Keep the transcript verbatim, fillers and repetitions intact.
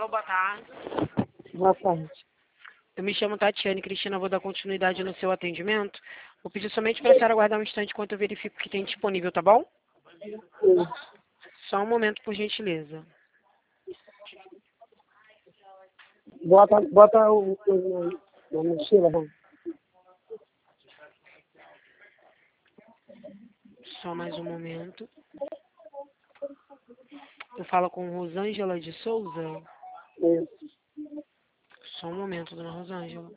Alô, boa tarde. Boa tarde. Eu me chamo Tatiane Cristina, vou dar continuidade no seu atendimento. Vou pedir somente para a senhora aguardar um instante enquanto eu verifico o que tem disponível, tá bom? Sim. Só um momento, por gentileza. Bota, bota o coisa na na mochila, vamos. Só mais um momento. Eu falo com Rosângela de Souza. Isso. Só um momento, dona Rosângela.